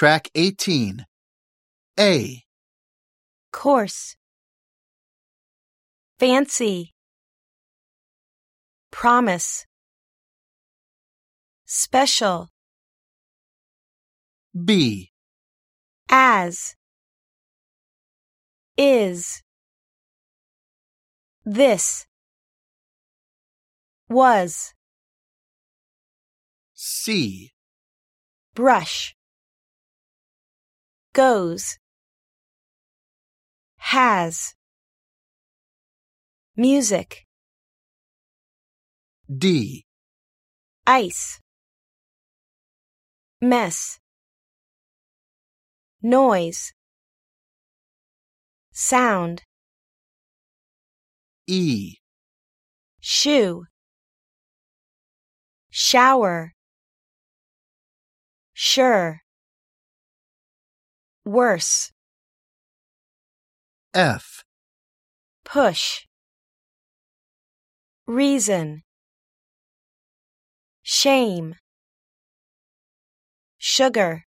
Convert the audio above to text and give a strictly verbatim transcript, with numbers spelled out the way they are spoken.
Track eighteen. A. Course. Fancy. Promise. Special. B. As. Is. This. Was. C. Brush. Goes. Has. Music. D. Ice. Mess. Noise. Sound. E. Shoe. Shower. Sure. Worse. F. Push. Reason. Shame. Sugar.